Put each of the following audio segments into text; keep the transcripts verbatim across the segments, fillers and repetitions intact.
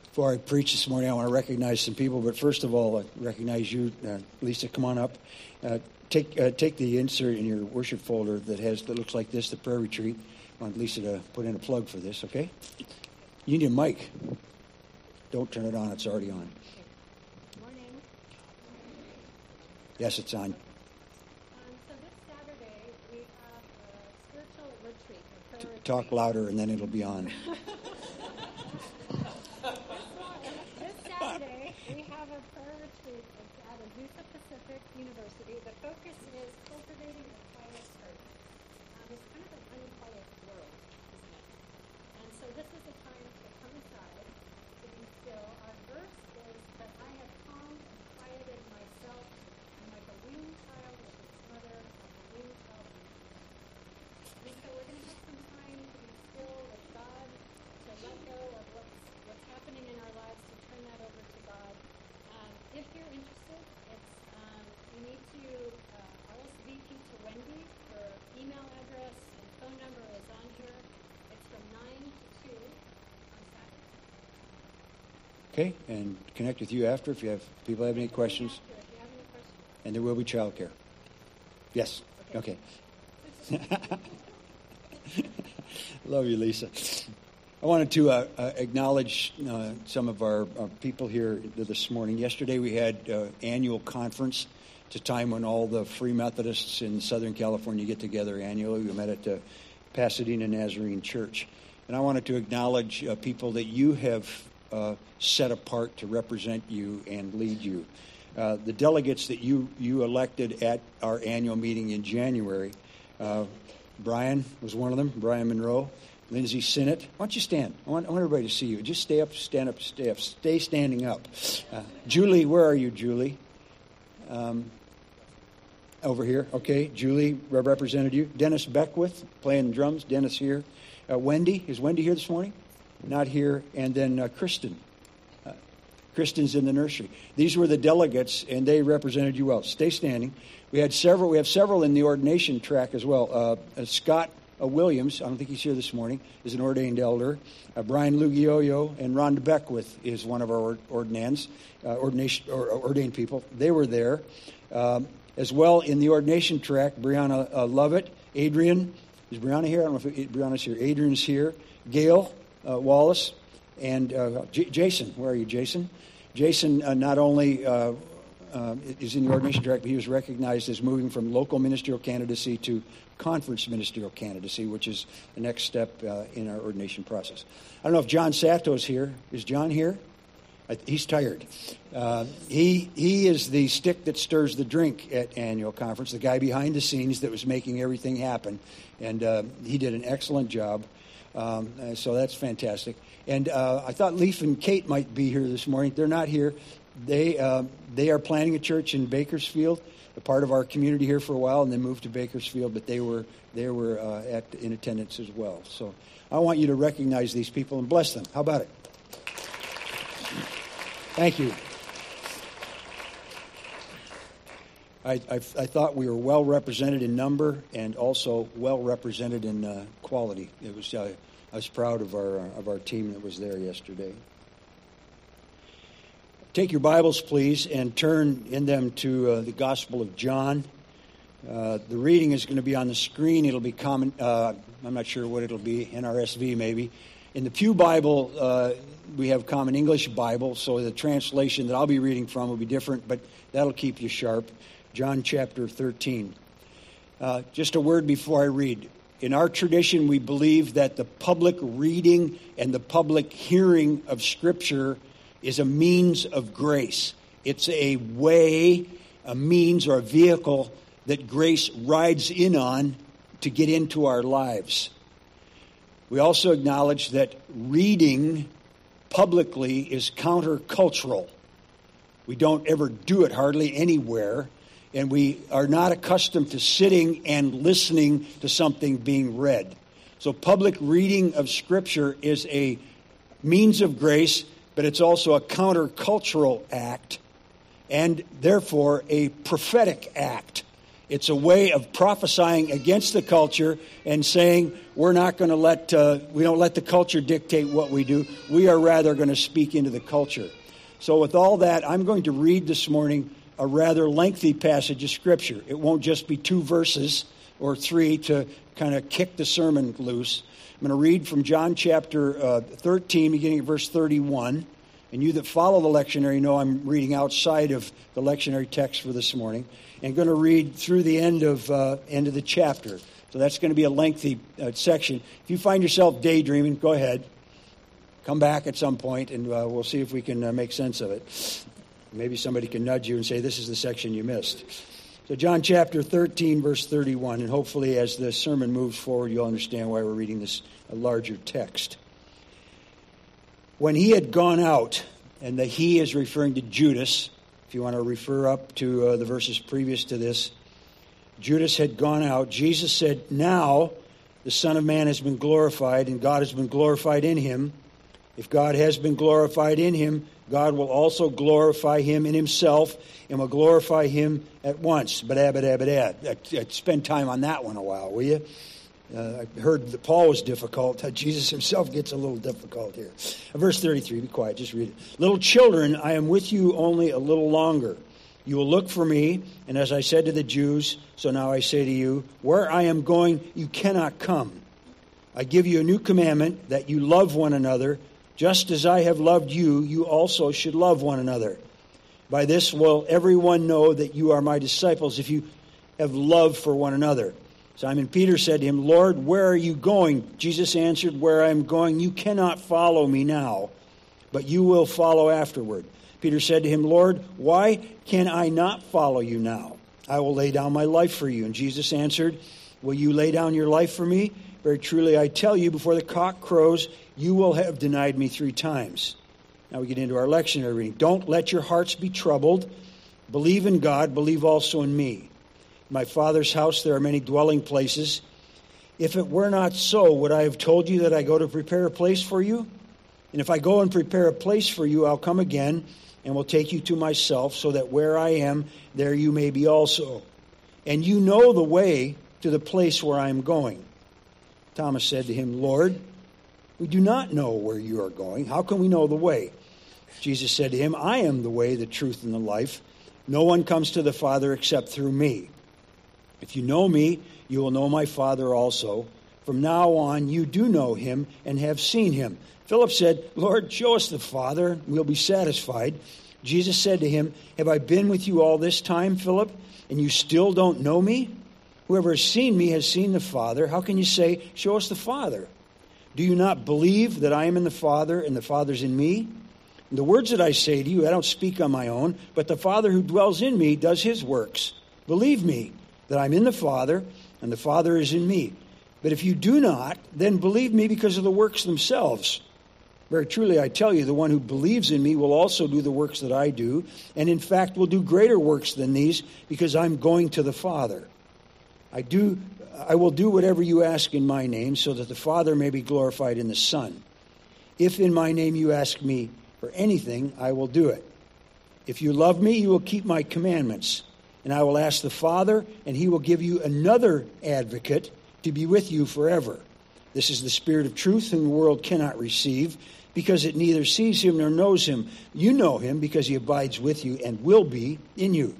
Before I preach this morning, I want to recognize some people. But first of all, I recognize you, uh, Lisa. Come on up. Uh, take uh, take the insert in your worship folder that has that looks like this, the prayer retreat. I want Lisa to put in a plug for this. Okay. You need a mic. Don't turn it on. It's already on. Morning. Yes, it's on. Um, so this Saturday we have a spiritual retreat. A prayer retreat. Talk louder, and then it'll be on. This Saturday we have a prayer retreat. It's at Azusa Pacific University. The focus is cultivating a quiet heart. Um, it's kind of an unquiet world, isn't it? And so this is a time to come aside, to be still. Our verse is that I have calmed and quieted myself. I'm like a weaned child with its mother, like a weaned child. And so we're going to have some time to be still with God, to let go of what's, what's happening in our lives, to turn that over to God. Um, if you're interested, it's um, you need to uh, R S V P to Wendy. Her email address and phone number is on here. It's from nine to two on Saturday. Okay, and connect with you after if you have people have any questions. After, if you have any questions. And there will be childcare. Yes. Okay. Love you, Lisa. I wanted to uh, uh, acknowledge uh, some of our, our people here this morning. Yesterday we had uh, annual conference. It's a time when all the Free Methodists in Southern California get together annually. We met at the Pasadena Nazarene Church. And I wanted to acknowledge uh, people that you have uh, set apart to represent you and lead you. Uh, the delegates that you, you elected at our annual meeting in January, uh, Brian was one of them, Brian Monroe. Lindsay Sinnott. Why don't you stand? I want, I want everybody to see you. Just stay up, stand up, stay up. Stay standing up. Uh, Julie, where are you, Julie? Um, over here. Okay, Julie represented you. Dennis Beckwith, playing drums. Dennis here. Uh, Wendy. Is Wendy here this morning? Not here. And then uh, Kristen. Uh, Kristen's in the nursery. These were the delegates, and they represented you well. Stay standing. We had several. We have several in the ordination track as well. Uh, uh, Scott Uh, Williams, I don't think he's here this morning, is an ordained elder. Uh, Brian Lugioyo and Rhonda Beckwith is one of our ordinands, uh, ordination, or, or ordained people. They were there. Um, as well in the ordination track, Brianna uh, Lovett, Adrian. Is Brianna here? I don't know if it, Brianna's here. Adrian's here. Gail uh, Wallace and uh, J- Jason. Where are you, Jason? Jason uh, not only uh, uh, is in the ordination track, but he was recognized as moving from local ministerial candidacy to conference ministerial candidacy, which is the next step uh, in our ordination process. I don't know if John Sato's here. Is John here? I, he's tired. Uh, he he is the stick that stirs the drink at annual conference, the guy behind the scenes that was making everything happen, and uh, he did an excellent job. Um, so that's fantastic. And uh, I thought Leaf and Kate might be here this morning. They're not here. They uh, they are planning a church in Bakersfield, a part of our community here for a while, and then moved to Bakersfield. But they were they were uh, at in attendance as well. So I want you to recognize these people and bless them. How about it? Thank you. I I, I thought we were well represented in number and also well represented in uh, quality. It was uh, I was proud of our uh, of our team that was there yesterday. Take your Bibles, please, and turn in them to uh, the Gospel of John. Uh, the reading is going to be on the screen. It'll be common. Uh, I'm not sure what it'll be. N R S V maybe. In the Pew Bible, uh, we have Common English Bible, so the translation that I'll be reading from will be different, but that'll keep you sharp. John chapter thirteen. Uh, just a word before I read. In our tradition, we believe that the public reading and the public hearing of Scripture is a means of grace. It's a way, a means, or a vehicle that grace rides in on to get into our lives. We also acknowledge that reading publicly is countercultural. We don't ever do it hardly anywhere, and we are not accustomed to sitting and listening to something being read. So public reading of Scripture is a means of grace, but it's also a countercultural act and therefore a prophetic act. It's a way of prophesying against the culture and saying we're not going to let, uh, we don't let the culture dictate what we do. We are rather going to speak into the culture. So with all that, I'm going to read this morning a rather lengthy passage of Scripture. It won't just be two verses or three to kind of kick the sermon loose. I'm going to read from John chapter uh, thirteen, beginning at verse thirty-one. And you that follow the lectionary know I'm reading outside of the lectionary text for this morning. And going to read through the end of uh, end of the chapter. So that's going to be a lengthy uh, section. If you find yourself daydreaming, go ahead. Come back at some point, and uh, we'll see if we can uh, make sense of it. Maybe somebody can nudge you and say, this is the section you missed. So John chapter thirteen, verse thirty-one, and hopefully as the sermon moves forward, you'll understand why we're reading this a larger text. When he had gone out, and the he is referring to Judas, if you want to refer up to uh, the verses previous to this, Judas had gone out. Jesus said, now the Son of Man has been glorified, and God has been glorified in him. If God has been glorified in him, God will also glorify him in himself and will glorify him at once. But spend time on that one a while, will you? Uh, I heard that Paul was difficult. Jesus himself gets a little difficult here. Verse thirty-three, be quiet, just read it. Little children, I am with you only a little longer. You will look for me, and as I said to the Jews, so now I say to you, where I am going, you cannot come. I give you a new commandment, that you love one another. Just as I have loved you, you also should love one another. By this will everyone know that you are my disciples, if you have love for one another. Simon Peter said to him, Lord, where are you going? Jesus answered, where I am going, you cannot follow me now, but you will follow afterward. Peter said to him, Lord, why can I not follow you now? I will lay down my life for you. And Jesus answered, will you lay down your life for me? Very truly I tell you, before the cock crows, you will have denied me three times. Now we get into our lectionary reading. Don't let your hearts be troubled. Believe in God, believe also in me. In my Father's house there are many dwelling places. If it were not so, would I have told you that I go to prepare a place for you? And if I go and prepare a place for you, I'll come again and will take you to myself, so that where I am, there you may be also. And you know the way to the place where I am going. Thomas said to him, Lord, we do not know where you are going. How can we know the way? Jesus said to him, I am the way, the truth, and the life. No one comes to the Father except through me. If you know me, you will know my Father also. From now on, you do know him and have seen him. Philip said, Lord, show us the Father, and we'll be satisfied. Jesus said to him, have I been with you all this time, Philip, and you still don't know me? Whoever has seen me has seen the Father. How can you say, show us the Father? Do you not believe that I am in the Father and the Father's in me? And the words that I say to you, I don't speak on my own, but the Father who dwells in me does his works. Believe me that I'm in the Father and the Father is in me. But if you do not, then believe me because of the works themselves. Very truly, I tell you, the one who believes in me will also do the works that I do, and in fact will do greater works than these, because I'm going to the Father. I do, I will do whatever you ask in my name, so that the Father may be glorified in the Son. If in my name you ask me for anything, I will do it. If you love me, you will keep my commandments. And I will ask the Father, and he will give you another advocate to be with you forever. This is the Spirit of truth, whom the world cannot receive, because it neither sees him nor knows him. You know him, because he abides with you and will be in you.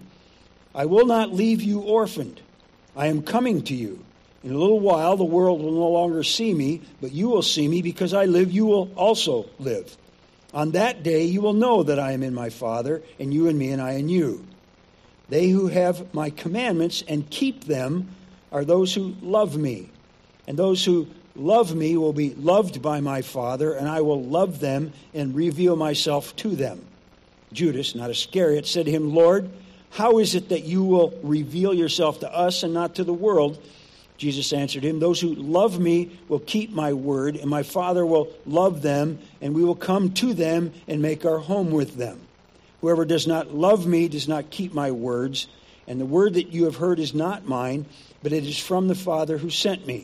I will not leave you orphaned. I am coming to you. In a little while the world will no longer see me, but you will see me, because I live, you will also live. On that day you will know that I am in my Father, and you in me, and I in you. They who have my commandments and keep them are those who love me. And those who love me will be loved by my Father, and I will love them and reveal myself to them. Judas, not Iscariot, said to him, Lord, how is it that you will reveal yourself to us and not to the world? Jesus answered him, those who love me will keep my word, and my Father will love them, and we will come to them and make our home with them. Whoever does not love me does not keep my words, and the word that you have heard is not mine, but it is from the Father who sent me.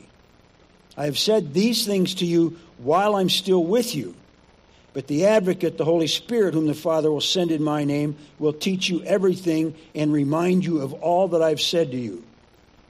I have said these things to you while I'm still with you. But the advocate, the Holy Spirit, whom the Father will send in my name, will teach you everything and remind you of all that I've said to you.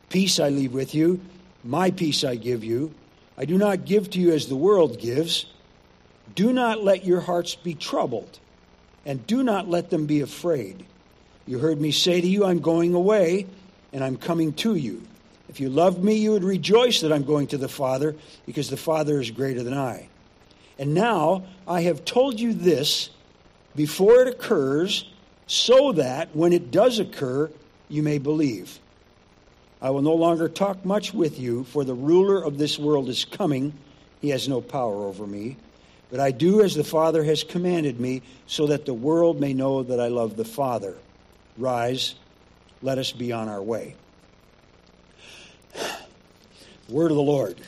Peace I leave with you, my peace I give you. I do not give to you as the world gives. Do not let your hearts be troubled, and do not let them be afraid. You heard me say to you, I'm going away, and I'm coming to you. If you loved me, you would rejoice that I'm going to the Father, because the Father is greater than I. And now I have told you this before it occurs, so that when it does occur, you may believe. I will no longer talk much with you, for the ruler of this world is coming. He has no power over me. But I do as the Father has commanded me, so that the world may know that I love the Father. Rise, let us be on our way. Word of the Lord.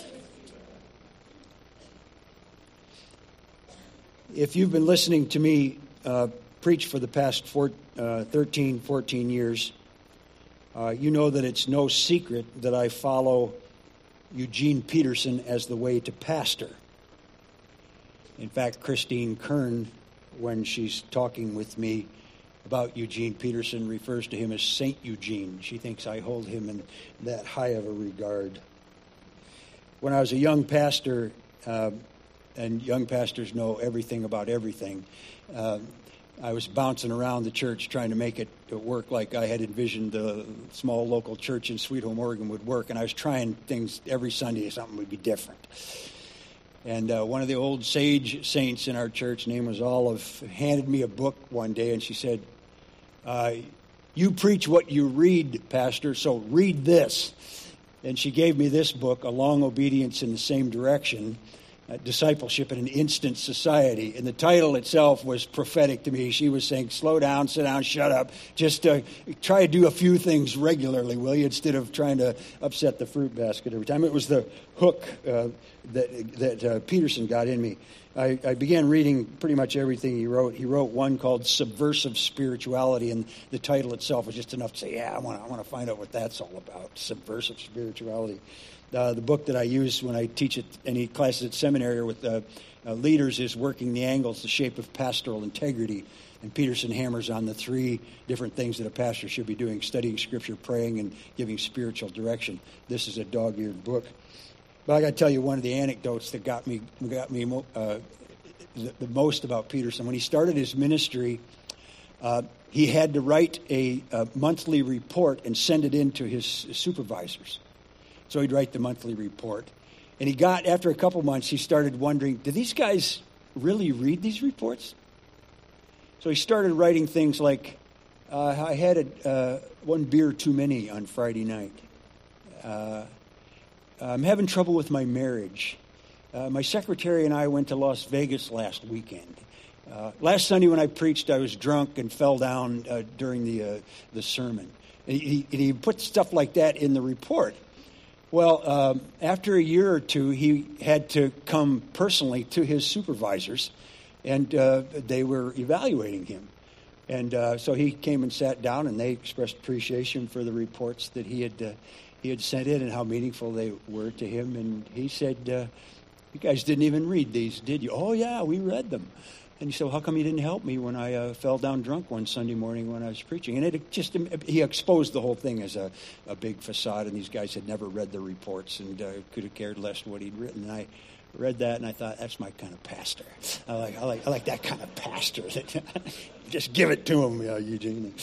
If you've been listening to me uh, preach for the past four, uh, thirteen, fourteen years, uh, you know that it's no secret that I follow Eugene Peterson as the way to pastor. In fact, Christine Kern, when she's talking with me about Eugene Peterson, refers to him as Saint Eugene. She thinks I hold him in that high of a regard. When I was a young pastor, uh, and young pastors know everything about everything, uh, I was bouncing around the church trying to make it work like I had envisioned the small local church in Sweet Home, Oregon would work, and I was trying things every Sunday, something would be different. And uh, one of the old sage saints in our church, name was Olive, handed me a book one day, and she said, uh, you preach what you read, Pastor, so read this. And she gave me this book, A Long Obedience in the Same Direction, uh, Discipleship in an Instant Society. And the title itself was prophetic to me. She was saying, slow down, sit down, shut up. Just uh, try to do a few things regularly, will you, instead of trying to upset the fruit basket every time. It was the hook uh, that, that uh, Peterson got in me. I, I began reading pretty much everything he wrote. He wrote one called Subversive Spirituality, and the title itself was just enough to say, yeah, I want to I want to find out what that's all about, Subversive Spirituality. Uh, the book that I use when I teach at any classes at seminary or with uh, uh, leaders is Working the Angles, the Shape of Pastoral Integrity. And Peterson hammers on the three different things that a pastor should be doing: studying Scripture, praying, and giving spiritual direction. This is a dog-eared book. But I got to tell you one of the anecdotes that got me got me uh, the, the most about Peterson. When he started his ministry, uh, he had to write a, a monthly report and send it in to his supervisors. So he'd write the monthly report. And he got, after a couple months, he started wondering, do these guys really read these reports? So he started writing things like, uh, I had a, uh, one beer too many on Friday night. Uh, I'm having trouble with my marriage. Uh, my secretary and I went to Las Vegas last weekend. Uh, last Sunday when I preached, I was drunk and fell down uh, during the uh, the sermon. And he, and he put stuff like that in the report. Well, um, after a year or two, he had to come personally to his supervisors, and uh, they were evaluating him. And uh, so he came and sat down, and they expressed appreciation for the reports that he had uh, he had sent in and how meaningful they were to him. And he said, uh, you guys didn't even read these, did you? Oh, yeah, we read them. And he said, well, how come you didn't help me when I uh, fell down drunk one Sunday morning when I was preaching? And it just he exposed the whole thing as a, a big facade, and these guys had never read the reports and uh, could have cared less what he'd written. And I read that, and I thought, that's my kind of pastor. I like I like, I like that kind of pastor. Just give it to him, uh, Eugene.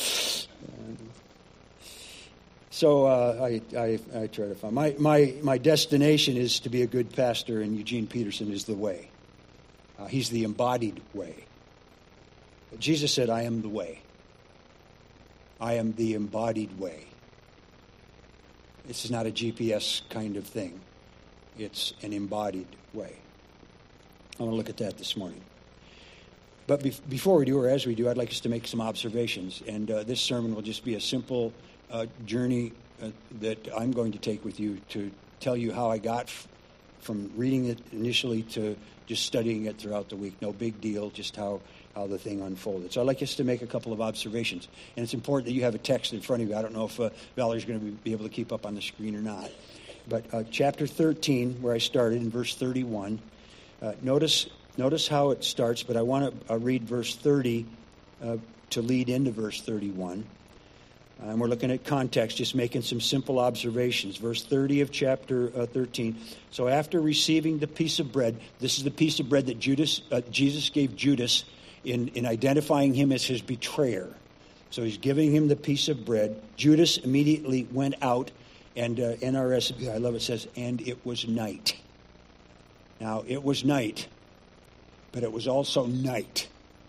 So uh, I, I I try to find my, my my destination is to be a good pastor, and Eugene Peterson is the way. Uh, he's the embodied way. Jesus said, "I am the way. I am the embodied way." This is not a G P S kind of thing. It's an embodied way. I want to look at that this morning. But be- before we do, or as we do, I'd like us to make some observations. And uh, this sermon will just be a simple uh, journey uh, that I'm going to take with you to tell you how I got f- from reading it initially to just studying it throughout the week. No big deal, just how, how the thing unfolded. So I'd like us to make a couple of observations. And it's important that you have a text in front of you. I don't know if uh, Valerie's going to be, be able to keep up on the screen or not. But uh, chapter thirteen, where I started, in verse thirty-one, uh, notice notice how it starts, but I want to uh, read verse thirty uh, to lead into verse thirty-one. And we're looking at context, just making some simple observations. Verse thirty of chapter uh, thirteen. So after receiving the piece of bread, this is the piece of bread that Judas, uh, Jesus gave Judas in, in identifying him as his betrayer. So he's giving him the piece of bread. Judas immediately went out, and uh, N R S, I love it, says, and it was night. Now, it was night, but it was also night.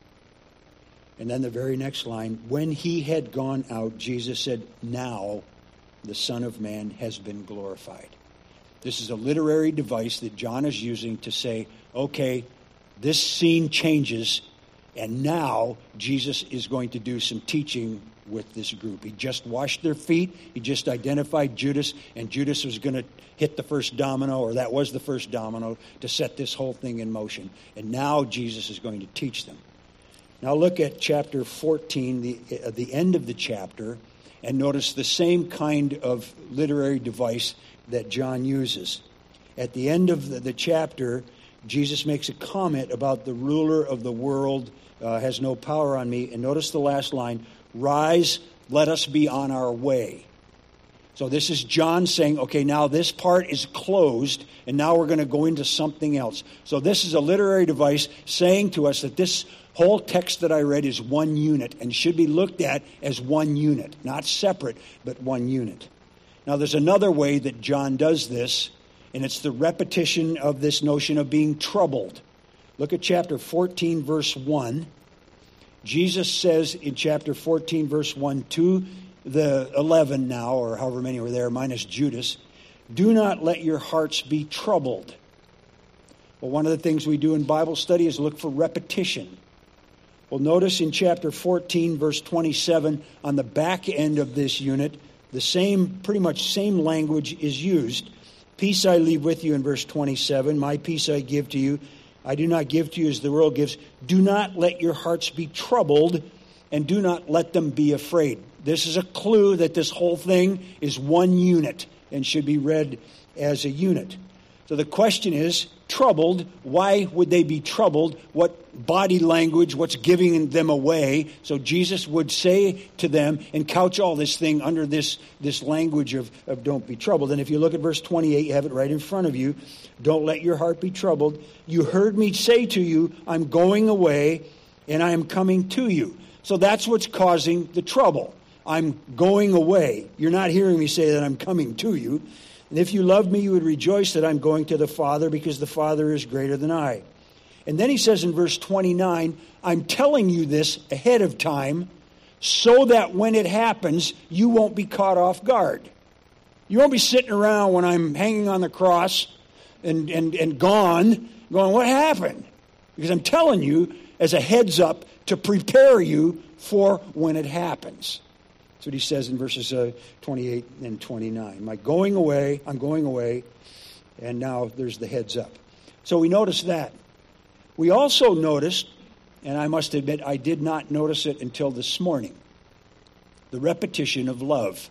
And then the very next line, when he had gone out, Jesus said, now the Son of Man has been glorified. This is a literary device that John is using to say, okay, this scene changes, and now Jesus is going to do some teaching with this group. He just washed their feet. He just identified Judas, and Judas was going to hit the first domino, or that was the first domino, to set this whole thing in motion. And now Jesus is going to teach them. Now look at chapter fourteen, the, uh, the end of the chapter, and notice the same kind of literary device that John uses. At the end of the, the chapter, Jesus makes a comment about the ruler of the world uh, has no power on me. And notice the last line, rise, let us be on our way. So this is John saying, okay, now this part is closed, and now we're going to go into something else. So this is a literary device saying to us that this whole text that I read is one unit and should be looked at as one unit, not separate, but one unit. Now there's another way that John does this, and it's the repetition of this notion of being troubled. Look at chapter fourteen, verse one. Jesus says in chapter fourteen, verse one, to the eleven now, or however many were there, minus Judas, do not let your hearts be troubled. Well, one of the things we do in Bible study is look for repetition. Well, notice in chapter fourteen, verse twenty-seven, on the back end of this unit, the same, pretty much same language is used. Peace I leave with you in verse twenty-seven. My peace I give to you. I do not give to you as the world gives. Do not let your hearts be troubled, and do not let them be afraid. This is a clue that this whole thing is one unit and should be read as a unit. So the question is, troubled, why would they be troubled? What body language, what's giving them away? So Jesus would say to them and couch all this thing under this, this language of, of don't be troubled. And if you look at verse twenty-eight, you have it right in front of you. Don't let your heart be troubled. You heard me say to you, I'm going away and I am coming to you. So that's what's causing the trouble. I'm going away. You're not hearing me say that I'm coming to you. And if you loved me, you would rejoice that I'm going to the Father, because the Father is greater than I. And then he says in verse twenty-nine, I'm telling you this ahead of time so that when it happens, you won't be caught off guard. You won't be sitting around when I'm hanging on the cross and, and, and gone, going, what happened? Because I'm telling you as a heads up to prepare you for when it happens. That's what he says in verses uh, twenty-eight and twenty-nine. My going away, I'm going away, and now there's the heads up. So we notice that. We also noticed, and I must admit I did not notice it until this morning, the repetition of love.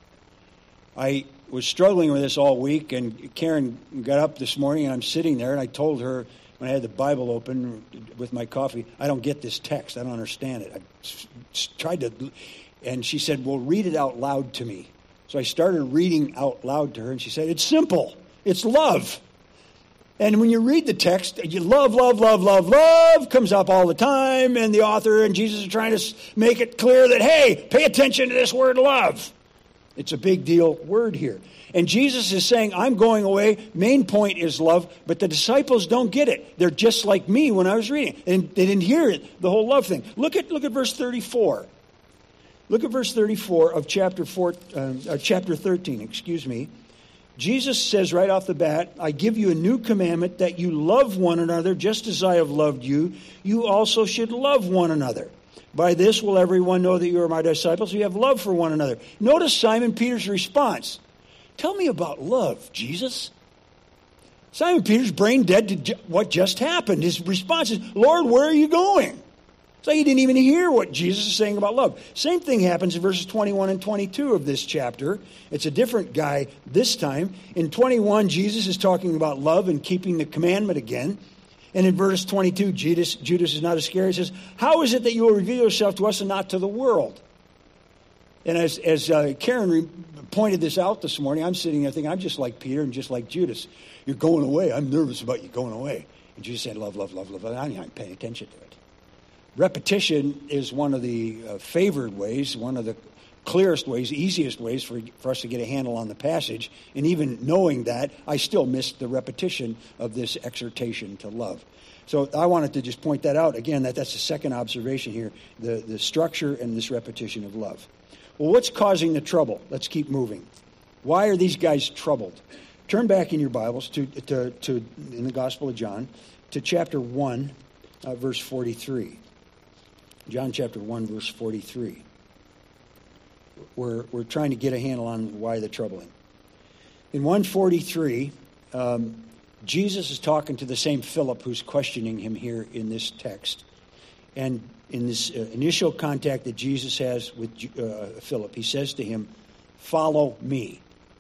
I was struggling with this all week, and Karen got up this morning, and I'm sitting there, and I told her when I had the Bible open with my coffee, I don't get this text. I don't understand it. I tried to... And she said, well, read it out loud to me. So I started reading out loud to her, and she said, it's simple. It's love. And when you read the text, you love, love, love, love, love comes up all the time, and the author and Jesus are trying to make it clear that, hey, pay attention to this word love. It's a big deal word here. And Jesus is saying, I'm going away. Main point is love, but the disciples don't get it. They're just like me when I was reading. And they didn't hear it, the whole love thing. Look at, look at verse thirty-four. Look at verse thirty-four of chapter four, uh, uh, chapter thirteen, excuse me. Jesus says right off the bat, I give you a new commandment that you love one another just as I have loved you. You also should love one another. By this will everyone know that you are my disciples. You have love for one another. Notice Simon Peter's response. Tell me about love, Jesus. Simon Peter's brain dead to ju- what just happened. His response is, Lord, where are you going? So he didn't even hear what Jesus is saying about love. Same thing happens in verses twenty-one and twenty-two of this chapter. It's a different guy this time. In twenty-one, Jesus is talking about love and keeping the commandment again. And in verse twenty-two, Judas, Judas is not Iscariot, says, how is it that you will reveal yourself to us and not to the world? And as, as uh, Karen re- pointed this out this morning, I'm sitting there thinking, I'm just like Peter and just like Judas. You're going away. I'm nervous about you going away. And Jesus said, love, love, love, love. I'm not paying attention to it. Repetition is one of the uh, favored ways, one of the clearest ways, easiest ways for, for us to get a handle on the passage. And even knowing that, I still missed the repetition of this exhortation to love. So I wanted to just point that out. Again, that that's the second observation here, the, the structure and this repetition of love. Well, what's causing the trouble? Let's keep moving. Why are these guys troubled? Turn back in your Bibles to, to, to in the Gospel of John, to chapter one, uh, verse forty-three. John chapter one, verse forty-three. We're, we're trying to get a handle on why they're troubling. In one forty-three, um, Jesus is talking to the same Philip who's questioning him here in this text. And in this uh, initial contact that Jesus has with uh, Philip, he says to him, follow me.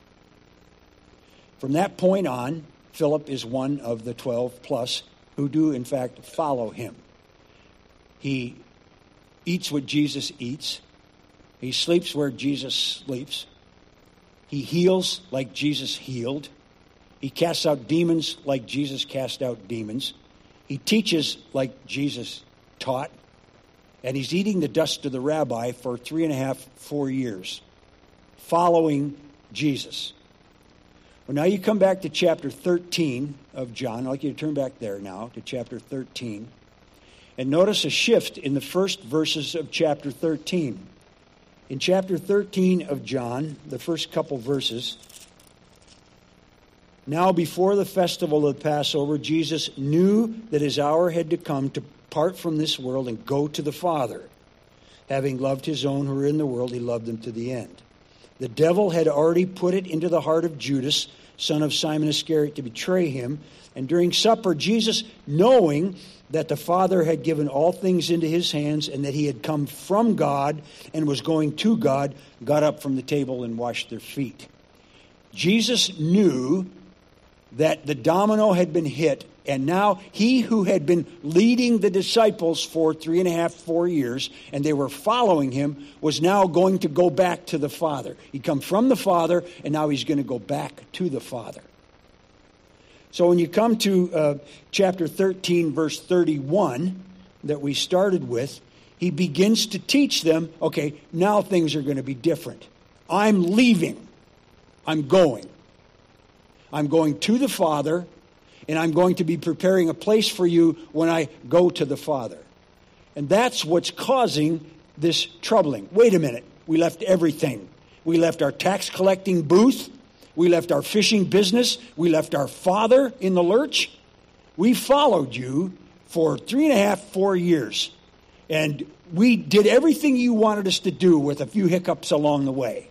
From that point on, Philip is one of the twelve plus who do, in fact, follow him. He eats what Jesus eats. He sleeps where Jesus sleeps. He heals like Jesus healed. He casts out demons like Jesus cast out demons. He teaches like Jesus taught. And he's eating the dust of the rabbi for three and a half, four years, following Jesus. Well, now you come back to chapter thirteen of John. I'd like you to turn back there now to chapter thirteen. And notice a shift in the first verses of chapter thirteen. In chapter thirteen of John, the first couple verses, now before the festival of the Passover, Jesus knew that his hour had to come to part from this world and go to the Father. Having loved his own who were in the world, he loved them to the end. The devil had already put it into the heart of Judas, son of Simon Iscariot, to betray him. And during supper, Jesus, knowing that the Father had given all things into his hands and that he had come from God and was going to God, got up from the table and washed their feet. Jesus knew that the domino had been hit, and now he who had been leading the disciples for three and a half, four years, and they were following him, was now going to go back to the Father. He'd come from the Father, and now he's going to go back to the Father. So when you come to uh, chapter thirteen, verse thirty-one, that we started with, he begins to teach them, okay, now things are going to be different. I'm leaving. I'm going. I'm going to the Father, and I'm going to be preparing a place for you when I go to the Father. And that's what's causing this troubling. Wait a minute. We left everything. We left our tax collecting booth. We left our fishing business. We left our Father in the lurch. We followed you for three and a half, four years. And we did everything you wanted us to do with a few hiccups along the way.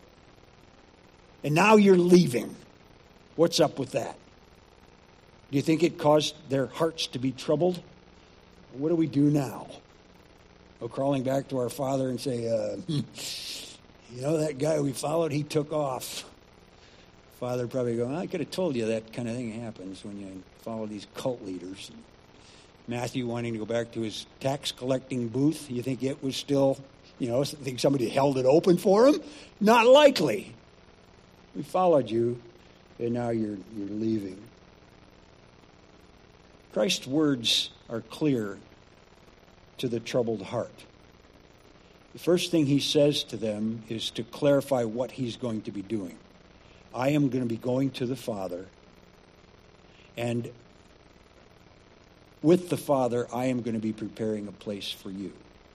And now you're leaving. What's up with that? Do you think it caused their hearts to be troubled? What do we do now? Go crawling back to our Father and say, uh, you know, that guy we followed, he took off. Father probably go, I could have told you that kind of thing happens when you follow these cult leaders. Matthew wanting to go back to his tax collecting booth. You think it was still, you know, think somebody held it open for him? Not likely. We followed you, and now you're you're leaving. Christ's words are clear to the troubled heart. The first thing he says to them is to clarify what he's going to be doing. I am going to be going to the Father, and with the Father, I am going to be preparing a place for you.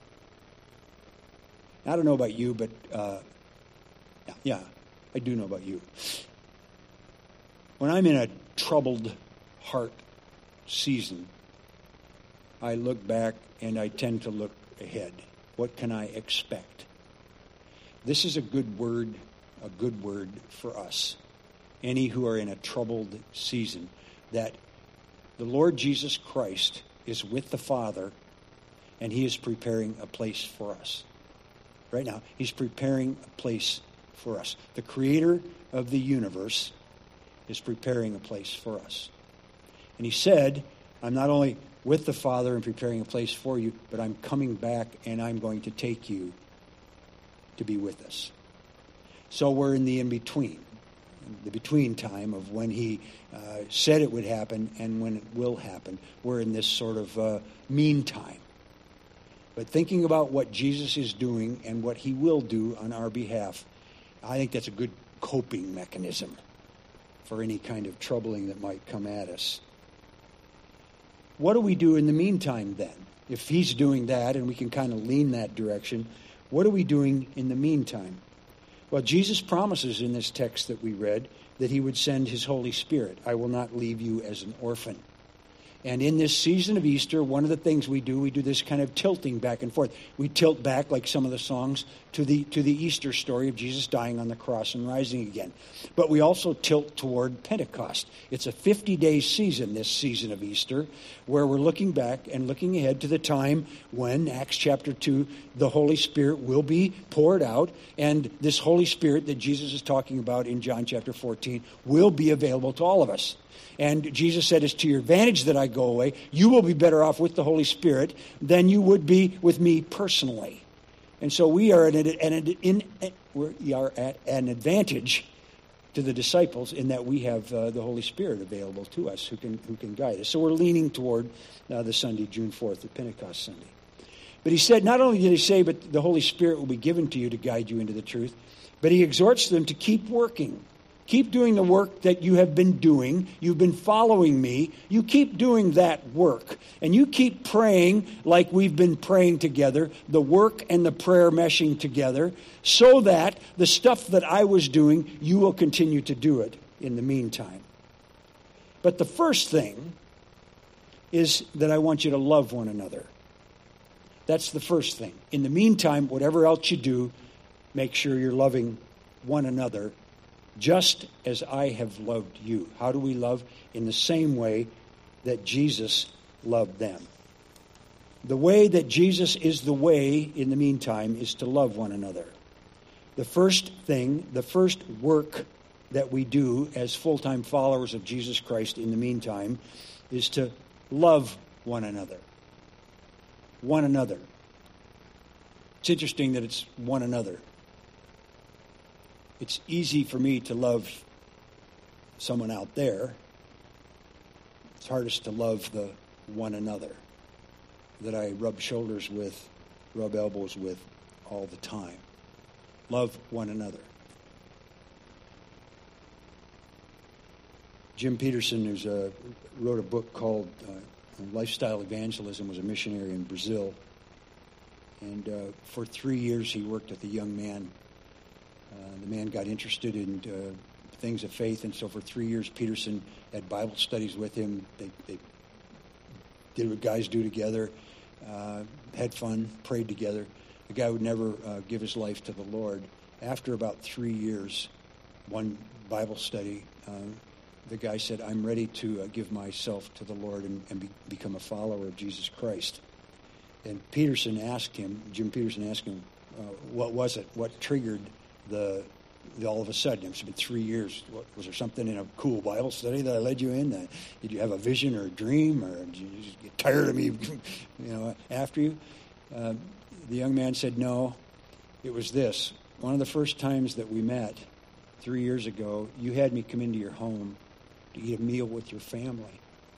I don't know about you, but uh, yeah, yeah, I do know about you. When I'm in a troubled heart season, I look back and I tend to look ahead. What can I expect? This is a good word, a good word for us. Any who are in a troubled season, that the Lord Jesus Christ is with the Father and he is preparing a place for us. Right now, he's preparing a place for us. The creator of the universe is preparing a place for us. And he said, I'm not only with the Father and preparing a place for you, but I'm coming back and I'm going to take you to be with us. So we're in the in-between, the between time of when he uh, said it would happen and when it will happen. We're in this sort of uh, meantime. But thinking about what Jesus is doing and what he will do on our behalf, I think that's a good coping mechanism for any kind of troubling that might come at us. What do we do in the meantime then? If he's doing that and we can kind of lean that direction, what are we doing in the meantime? Well, Jesus promises in this text that we read that he would send his Holy Spirit. I will not leave you as an orphan. And in this season of Easter, one of the things we do, we do this kind of tilting back and forth. We tilt back, like some of the songs, to the to the Easter story of Jesus dying on the cross and rising again. But we also tilt toward Pentecost. It's a fifty-day season, this season of Easter, where we're looking back and looking ahead to the time when, Acts chapter two, the Holy Spirit will be poured out, and this Holy Spirit that Jesus is talking about in John chapter fourteen will be available to all of us. And Jesus said, it's to your advantage that I go away. You will be better off with the Holy Spirit than you would be with me personally. And so we are at an, an, in, we are at an advantage to the disciples in that we have uh, the Holy Spirit available to us who can who can guide us. So we're leaning toward uh, the Sunday, June fourth, the Pentecost Sunday. But he said, not only did he say, but the Holy Spirit will be given to you to guide you into the truth, but he exhorts them to keep working. Keep doing the work that you have been doing. You've been following me. You keep doing that work. And you keep praying like we've been praying together, the work and the prayer meshing together, so that the stuff that I was doing, you will continue to do it in the meantime. But the first thing is that I want you to love one another. That's the first thing. In the meantime, whatever else you do, make sure you're loving one another just as I have loved you. How do we love? In the same way that Jesus loved them. The way that Jesus is the way, in the meantime, is to love one another. The first thing, the first work that we do as full-time followers of Jesus Christ in the meantime is to love one another. One another. It's interesting that it's one another. It's easy for me to love someone out there. It's hardest to love the one another that I rub shoulders with, rub elbows with all the time. Love one another. Jim Peterson, who uh, wrote a book called uh, Lifestyle Evangelism, was a missionary in Brazil. And uh, for three years he worked with a young man. Uh, the man got interested in uh, things of faith, and so for three years Peterson had Bible studies with him. They, they did what guys do together, uh, had fun, prayed together. The guy would never uh, give his life to the Lord. After about three years, one Bible study, uh, the guy said, I'm ready to uh, give myself to the Lord and, and be, become a follower of Jesus Christ. And Peterson asked him, Jim Peterson asked him, uh, what was it? What triggered The, the all of a sudden? It's been three years. What, was there something in a cool Bible study that I led you in? Uh, did you have a vision or a dream, or did you just get tired of me, you know, after you? Uh, the young man said, no, it was this. One of the first times that we met three years ago, you had me come into your home to eat a meal with your family.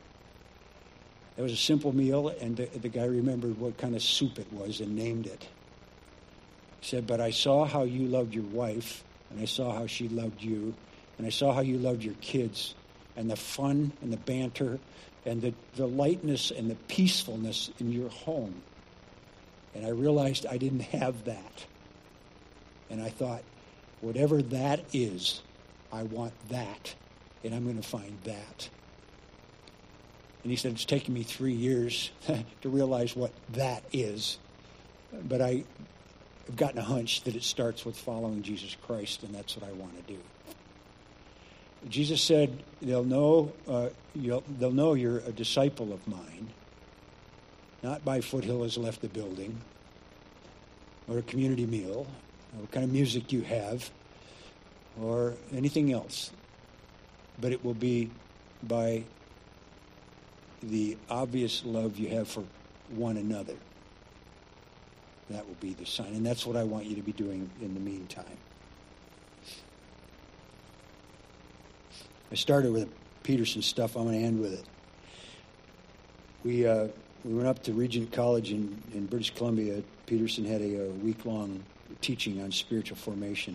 It was a simple meal, and the, the guy remembered what kind of soup it was and named it. He said, but I saw how you loved your wife, and I saw how she loved you, and I saw how you loved your kids, and the fun and the banter and the, the lightness and the peacefulness in your home. And I realized I didn't have that. And I thought, whatever that is, I want that, and I'm going to find that. And he said, it's taken me three years to realize what that is. But I... I've gotten a hunch that it starts with following Jesus Christ, and that's what I want to do. Jesus said, they'll know, uh, you'll, they'll know you're a disciple of mine, not by Foothill has left the building, or a community meal, or what kind of music you have, or anything else. But it will be by the obvious love you have for one another. That will be the sign. And that's what I want you to be doing in the meantime. I started with Peterson stuff. I'm going to end with it. We uh, we went up to Regent College in, in British Columbia. Peterson had a, a week-long teaching on spiritual formation.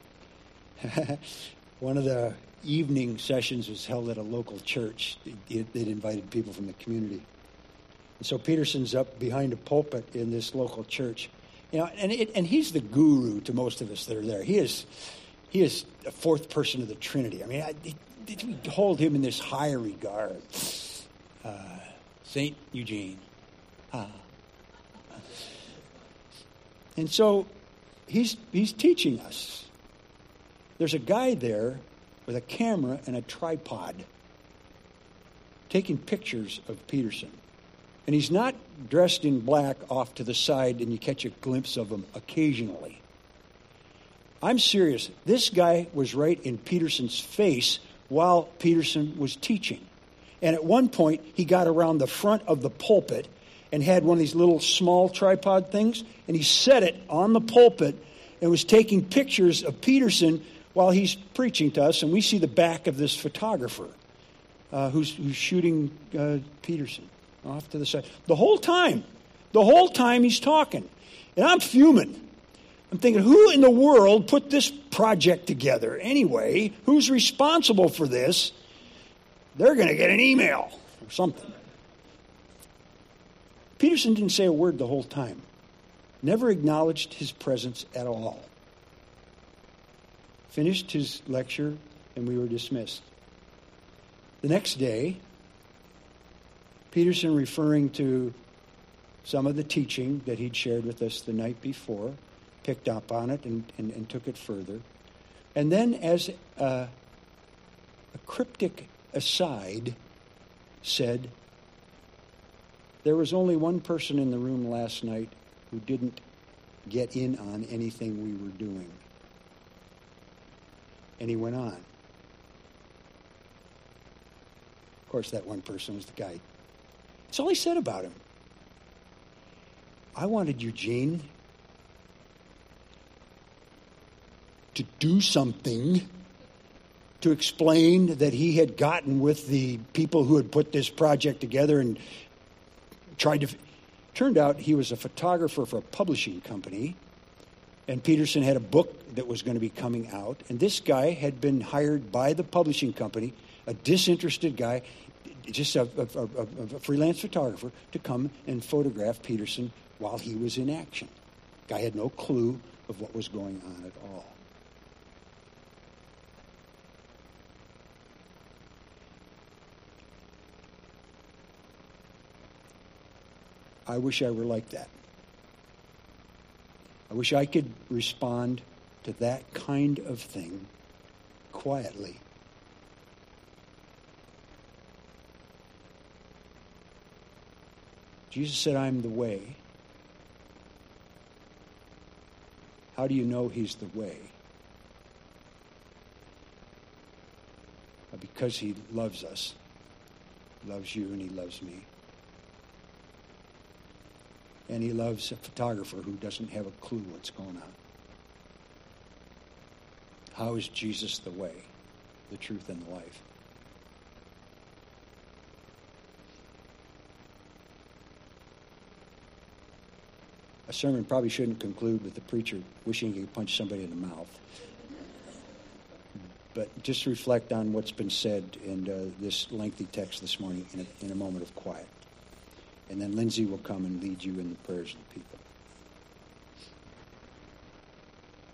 One of the evening sessions was held at a local church. They'd invited people from the community. And so Peterson's up behind a pulpit in this local church. You know, and it, and he's the guru to most of us that are there. He is he is a fourth person of the Trinity. I mean, I, we hold him in this high regard. Uh, Saint Eugene. Ah. And so he's he's teaching us. There's a guy there with a camera and a tripod taking pictures of Peterson. And he's not dressed in black off to the side and you catch a glimpse of him occasionally. I'm serious. This guy was right in Peterson's face while Peterson was teaching. And at one point, he got around the front of the pulpit and had one of these little small tripod things, and he set it on the pulpit and was taking pictures of Peterson while he's preaching to us, and we see the back of this photographer uh, who's, who's shooting uh, Peterson off to the side. The whole time, the whole time he's talking. And I'm fuming. I'm thinking, who in the world put this project together anyway? Who's responsible for this? They're going to get an email or something. Peterson didn't say a word the whole time. Never acknowledged his presence at all. Finished his lecture, and we were dismissed. The next day, Peterson, referring to some of the teaching that he'd shared with us the night before, picked up on it and, and, and took it further. And then, as a, a cryptic aside, said, there was only one person in the room last night who didn't get in on anything we were doing. And he went on. Of course, that one person was the guy. That's all he said about him. I wanted Eugene to do something to explain that he had gotten with the people who had put this project together and tried to... Turned out he was a photographer for a publishing company, and Peterson had a book that was going to be coming out, and this guy had been hired by the publishing company, a disinterested guy, just a, a, a, a freelance photographer, to come and photograph Peterson while he was in action. Guy had no clue of what was going on at all. I wish I were like that. I wish I could respond to that kind of thing quietly. Jesus said, I'm the way. How do you know he's the way? Because he loves us. He loves you and he loves me. And he loves a photographer who doesn't have a clue what's going on. How is Jesus the way, the truth, and the life? A sermon probably shouldn't conclude with the preacher wishing he could punch somebody in the mouth. But just reflect on what's been said in uh, this lengthy text this morning in a, in a moment of quiet. And then Lindsay will come and lead you in the prayers of the people.